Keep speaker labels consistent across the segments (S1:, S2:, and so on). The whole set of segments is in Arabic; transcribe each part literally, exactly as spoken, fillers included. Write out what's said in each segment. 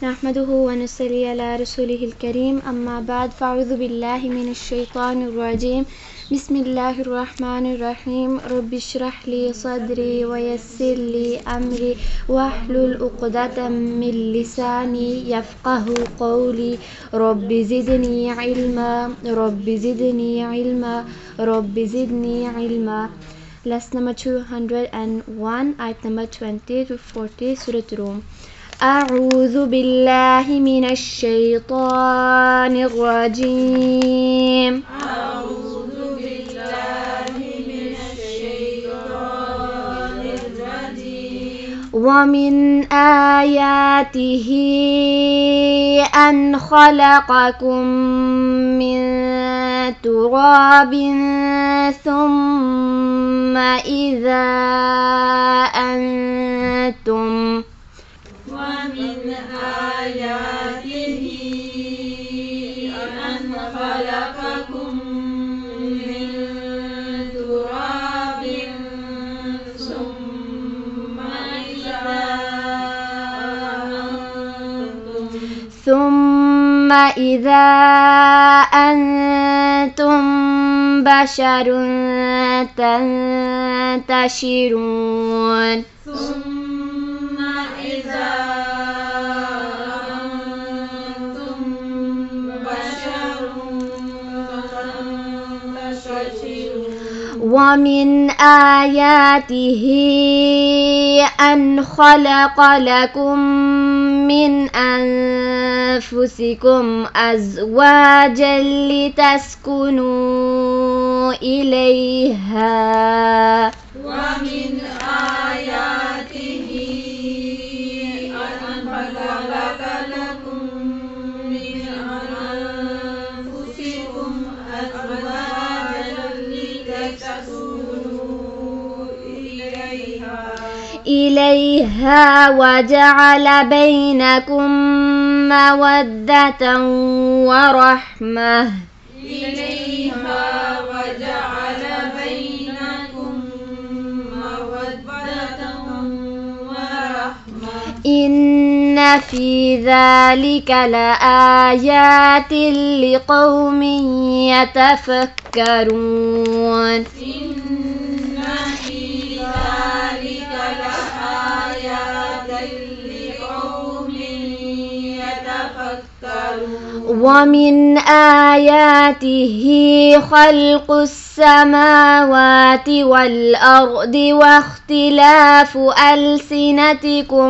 S1: نحمده ونصلي على رسوله الكريم أما بعد فأعوذ بالله من الشيطان الرجيم بسم الله الرحمن الرحيم رب اشرح لي صدري ويسر لي أمري واحلل عقدة من لساني يفقه قولي رب زدني علما رب زدني علما رب زدني علما. Lesson number two hundred one, ayat number twenty to forty, Surah Rum. أعوذ بالله من الشيطان الرجيم.
S2: أعوذ بالله من الشيطان الرجيم.
S1: ومن آياته أن خلقكم من تراب ثم إذا أنتم
S2: ومن آياته أن خلقكم من تراب ثم إذا أنتم
S1: ثم إذا أنتم بشر تنتشرون.
S2: ثم إذا أنتم بشر تنتشرون.
S1: ومن آياته أن خلق لكم من أنفسكم أزواجا لتسكنوا إليها.
S2: ومن آياته أن خلق لكم من أنفسكم أزواجا لتسكنوا إليها
S1: إليها وجعل بينكم مودة ورحمة.
S2: إليها وجعل بينكم مودة ورحمة.
S1: إن في ذلك لآيات لقوم يتفكرون.
S2: إن في ذلك لآيات لقوم يتفكرون.
S1: ومن آياته خلق السماوات والأرض واختلاف ألسنتكم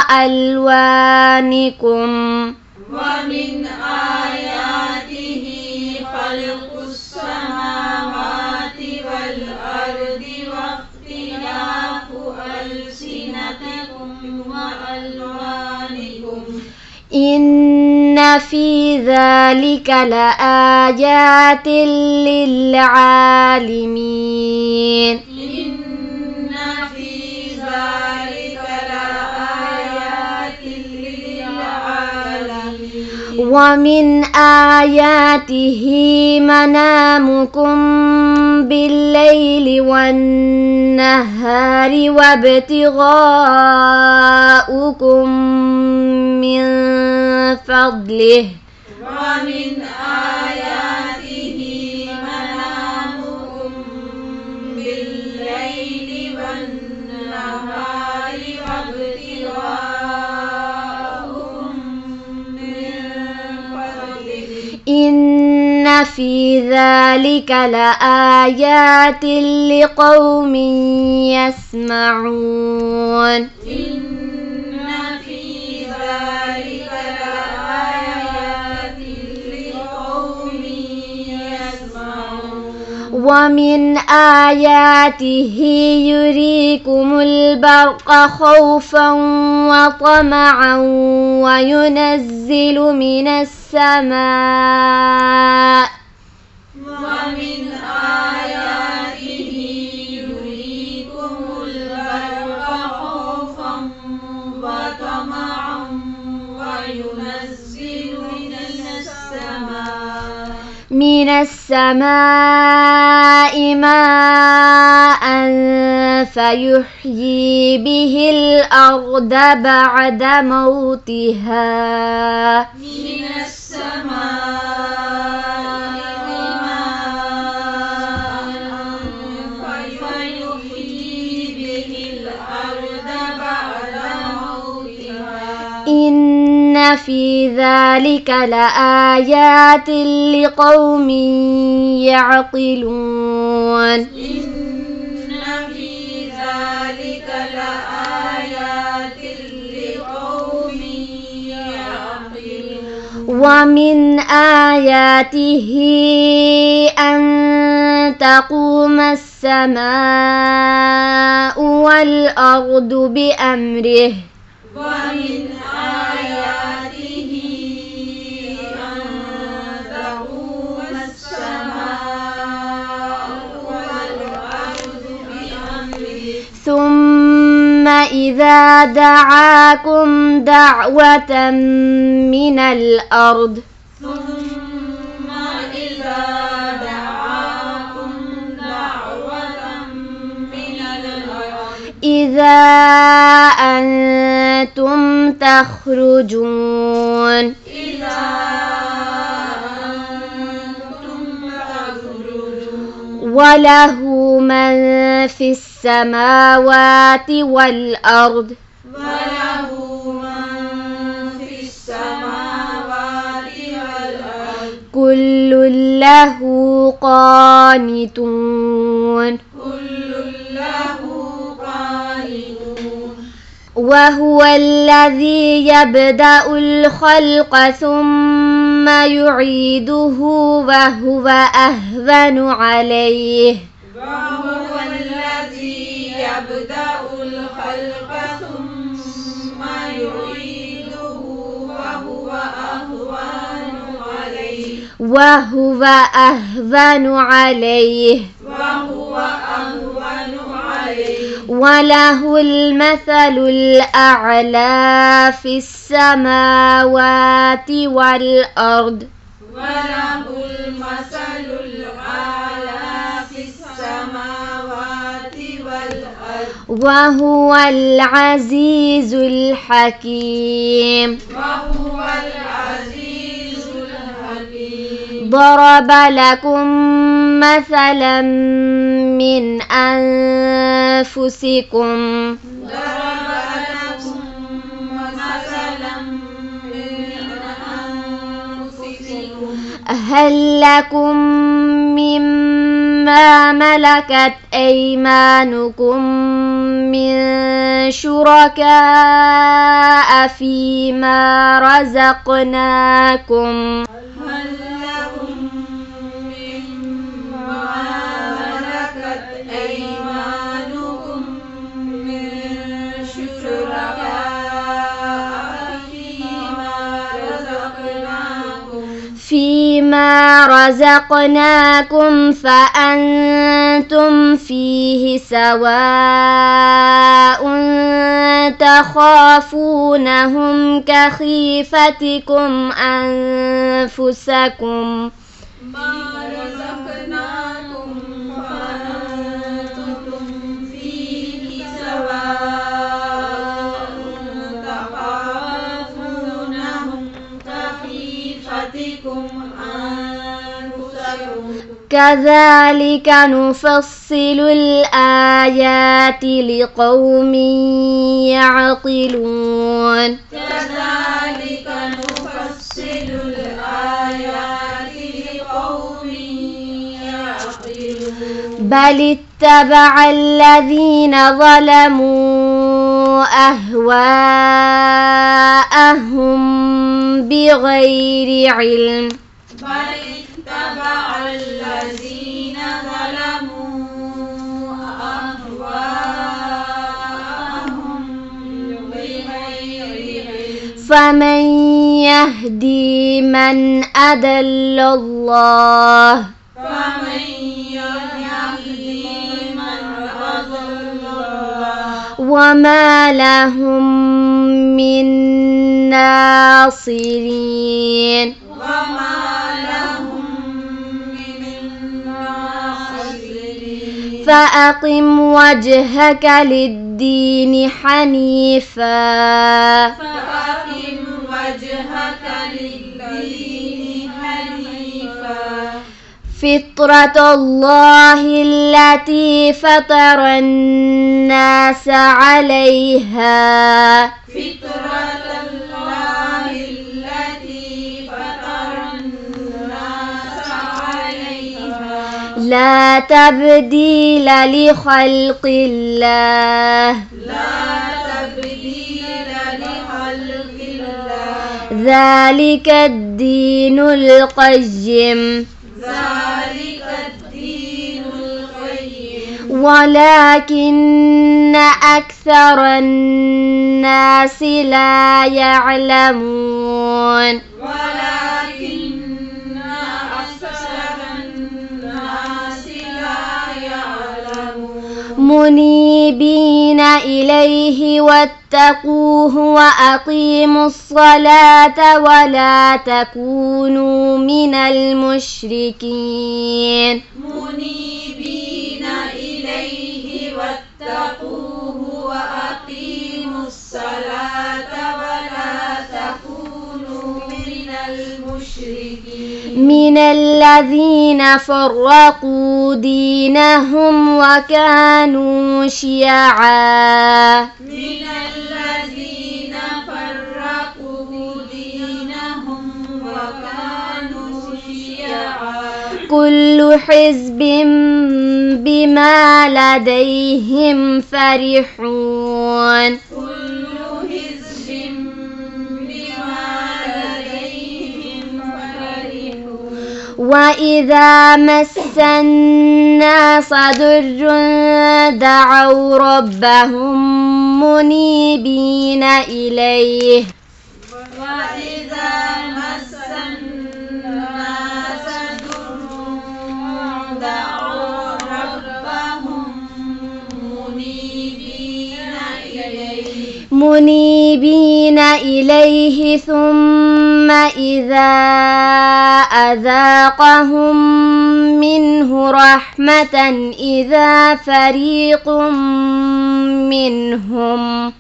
S1: وألوانكم.
S2: ومن آياته خلق السماوات والأرض واختلاف ألسنتكم وألوانكم.
S1: إن في ذلك لآيات للعالمين.
S2: إن في ذلك لآيات للعالمين.
S1: ومن آياته منامكم بالليل والنهار وابتغاؤكم من فضله.
S2: ومن آياته منامكم بالليل والنهار وابتغاؤكم من فضله.
S1: إن في ذلك لآيات لقوم يسمعون.
S2: إن في ذلك لآيات لقوم يسمعون.
S1: ومن آياته يريكم البرق خوفا وطمعا وينزل من السماء.
S2: ومن آياته يريكم البرق خوفا وطمعا وينزل من السماء
S1: من السماء ماء فيحيي به الأرض بعد موتها
S2: من السماء ماء فيحيي به الأرض بعد موتها
S1: إن في ذلك لآيات لقوم يعقلون
S2: إن في ذلك لآيات لقوم يعقلون
S1: ومن آياته أن تقوم السماء والأرض بأمره
S2: ومن آياته أن تقوم السماء والأرض بأمره
S1: ثم إذا دعاكم دعوة من الأرض
S2: ثم إذا دعاكم دعوة من الأرض
S1: إذا أنتم تخرجون
S2: إذا أنتم تخرجون
S1: وله من في السماوات والأرض
S2: وله من في السماوات والأرض
S1: كل له قانتون
S2: كل له قانتون
S1: وهو الذي يبدأ الخلق ثم يعيده وهو أهون عليه
S2: وهو الذي يبدأ الخلق ثم يعيده وهو أهون عليه
S1: وهو أهون عليه
S2: وهو أهون عليه
S1: وله المثل الأعلى في السماوات والأرض
S2: وله المثل الأعلى في السماوات والأرض
S1: وهو العزيز الحكيم
S2: وهو العزيز الحكيم
S1: ضرب لكم مثلا من أنفسكم
S2: ضرب لكم مثلا من أنفسكم
S1: هل لكم مما ملكت أيمانكم من شركاء فيما رزقناكم
S2: هل لكم مما ملكت أيمانكم من شركاء فيما رزقناكم
S1: فيما رزقناكم فأنتم فيه سواء تخافونهم كخيفتكم أنفسكم
S2: ما رزقناكم فأنتم فيه سواء تخافونهم كخيفتكم أنفسكم
S1: كذلك نفصل الآيات لقوم يعقلون
S2: كذلك نفصل الآيات لقوم يعقلون
S1: بل اتبع الذين ظلموا أهواءهم بغير علم
S2: بل اتبع الذين ظلموا أهواءهم بغير علم
S1: فمن يهدي من أضل الله
S2: فمن يهدي من أضل الله
S1: وما لهم من ناصرين
S2: وما لهم
S1: فأقم وجهك للدين حنيفا
S2: فأقم وجهك للدين حنيفا
S1: فطرة الله التي فطر الناس عليها
S2: فطرة الله التي فطر الناس عليها
S1: لا تبديل لخلق الله
S2: لا تبديل لخلق الله
S1: ذلك الدين القيم
S2: ذلك الدين القيم
S1: ولكن أكثر الناس لا يعلمون
S2: ولكن أكثر الناس لا يعلمون
S1: منيبين إليه واتقوه وأقيموا الصلاة ولا تكونوا من المشركين
S2: منيبين إليه واتقوه وأقيموا الصلاة ولا تكونوا من المشركين
S1: من الذين فرقوا دينهم وكانوا شيعا
S2: من الذين فرقوا دينهم وكانوا شيعا
S1: كل حزب بما لديهم فرحون
S2: كل حزب بما لديهم فرحون
S1: وإذا مس الناس ضر دعوا ربهم منيبين إليه
S2: وإذا مس الناس ضر دعوا ربهم منيبين إليه
S1: منيبين إليه ثم إذا أذاقهم منه رحمة إذا فريق منهم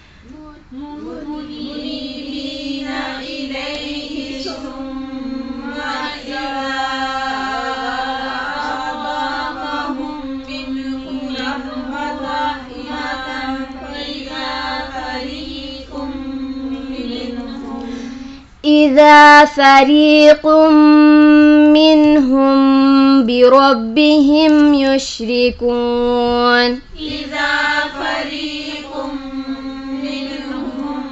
S2: منيبين إليه ثم إذا أذاقهم منه رحمة فإذا فريق منهم
S1: إذا فريق منهم بربهم يشركون
S2: إذا فريق منهم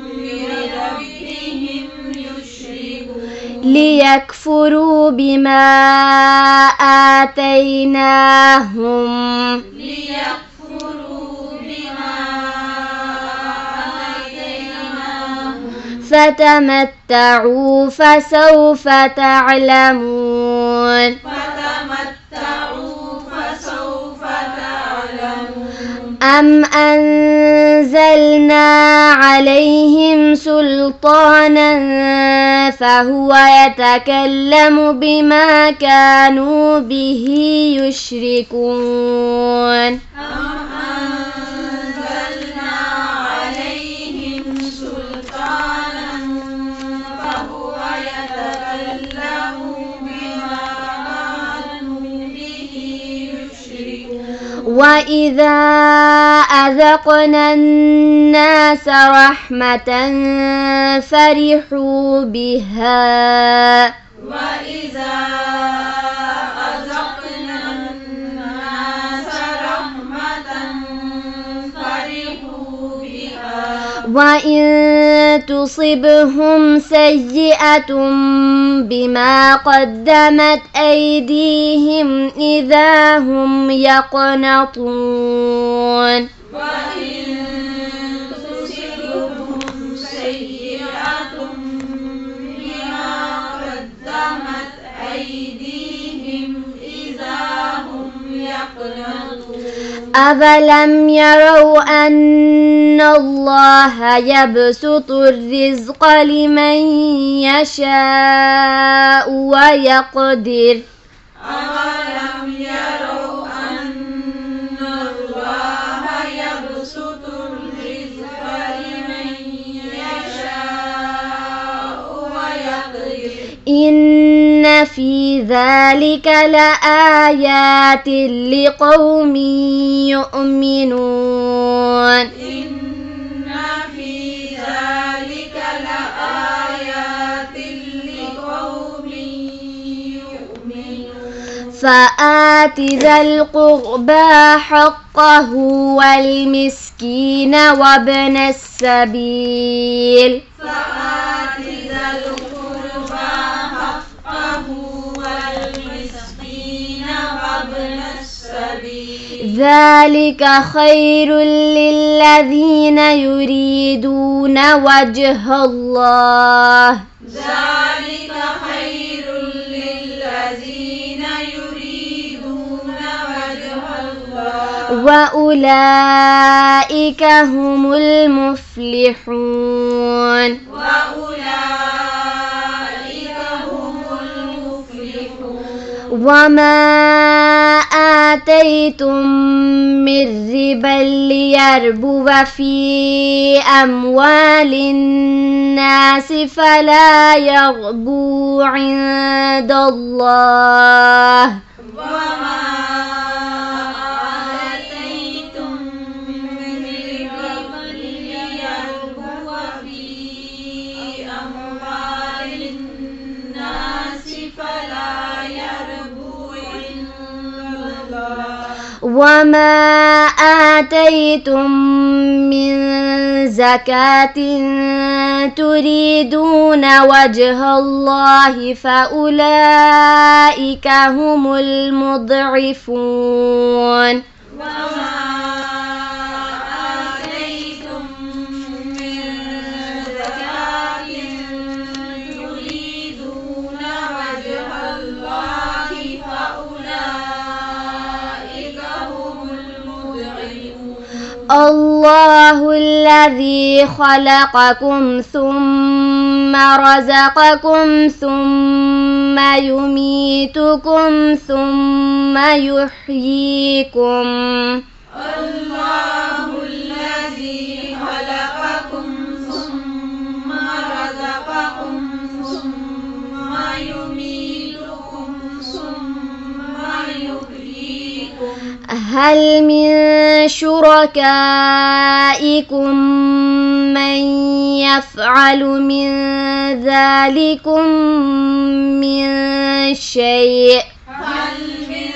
S2: بربهم يشركون
S1: ليكفروا بما آتيناهم
S2: ليكفروا بما آتيناهم
S1: فتمتعوا فسوف تعلمون
S2: فتمتعوا فسوف تعلمون
S1: أم أنزلنا عليهم سلطانا فهو يتكلم بما كانوا به يشركون
S2: أم أنزلنا عليهم سلطانا فهو يتكلم بما كانوا به يشركون
S1: وإذا أذقنا الناس رحمة فرحوا بها
S2: وإذا أذقنا الناس رحمة فرحوا بها
S1: وإن تصبهم سيئة بما قدمت أيديهم إذا هم يقنطون
S2: وإن تصبهم سيئة بما قدمت أيديهم إذا هم يقنطون
S1: أفلم يروا أن الله يبسط الرزق لمن يشاء ويقدر
S2: أولم يروا أن
S1: إن في ذلك لآيات لقوم يؤمنون
S2: إن في ذلك لآيات لقوم يؤمنون
S1: فآت ذا القربى حقه والمسكين وابن السبيل
S2: فآت ذا القربى حقه والمسكين وابن السبيل
S1: ذلك خير للذين يريدون وجه الله
S2: ذلك خير للذين يريدون وجه الله
S1: وأولئك هم المفلحون
S2: وأولئك هم المفلحون
S1: وما آتيتم من ربا ليربو في أموال الناس فلا يربو عند الله
S2: وما آتيتم من ربا ليربو في أموال الناس فلا يربو عند الله
S1: وما آتيتم من زكاة تريدون وجه الله فأولئك هم المضعفون
S2: وما آتيتم من زكاة تريدون وجه الله فأولئك هم المضعفون
S1: الله الذي خلقكم ثم رزقكم ثم يميتكم ثم يحييكم
S2: الله الذي خلقكم ثم رزقكم ثم يميتكم ثم يحييكم
S1: هل من شركائكم من يفعل من ذلكم من شيء
S2: هل من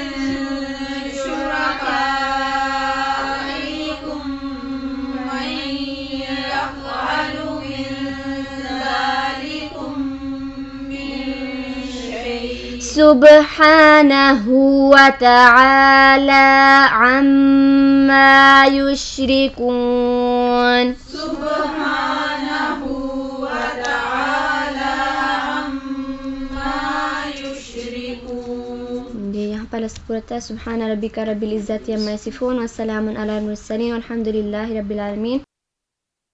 S2: شركائكم من يفعل من ذلكم من شيء
S1: سبحانه وتعالى عما يشركون
S2: سبحانه وتعالى عما يشركون.
S1: Yang pada sepuluh Subhana rabbika rabbil izzati amma yasifun wa salamun ala al mursalin walhamdulillahi rabbil alamin.